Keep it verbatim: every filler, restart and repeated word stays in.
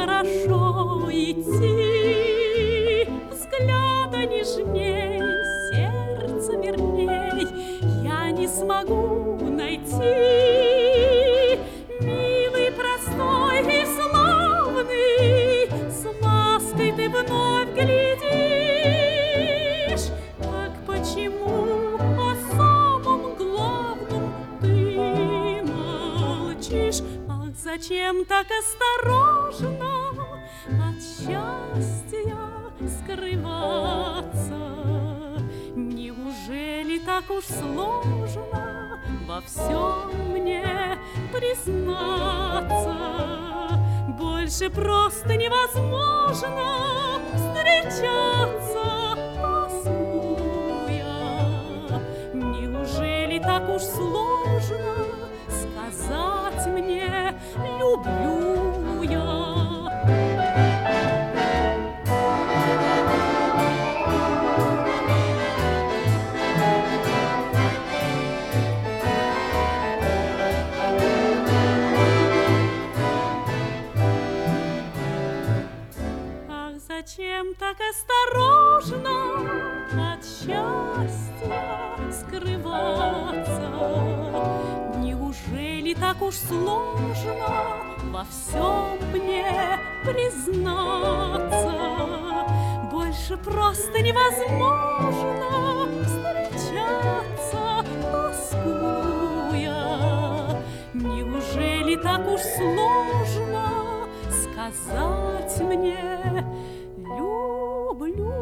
хорошо идти, взгляда нежней, сердца верней я не смогу найти. Милый, простой и славный, с лаской ты вновь глядишь. Так почему о самом главном ты молчишь? Ах, зачем так осторожно от счастья скрываться? Неужели так уж сложно во всем мне признаться? Больше просто невозможно встречаться, тоскуя. Неужели так уж сложно сказать мне «люблю я»? Зачем так осторожно от счастья скрываться? Неужели так уж сложно во всем мне признаться? Больше просто невозможно встречаться, тоскуя. Неужели так уж сложно сказать мне «люблю»?